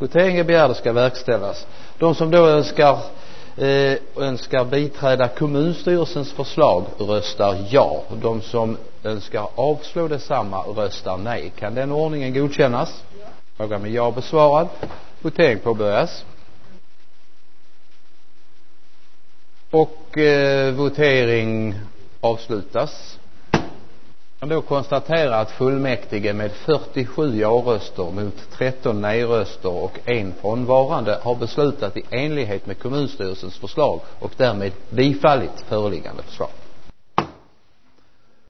Voteringen begärda ska verkställas. De som då önskar biträda kommunstyrelsens förslag röstar ja. De som önskar avslå detsamma röstar nej. Kan den ordningen godkännas? Ja. Frågan med ja besvarad. Votering påbörjas. Och votering avslutas. Man då konstatera att fullmäktige med 47 ja-röster mot 13 nej-röster och 1 frånvarande har beslutat i enlighet med kommunstyrelsens förslag och därmed bifallit föreliggande förslag.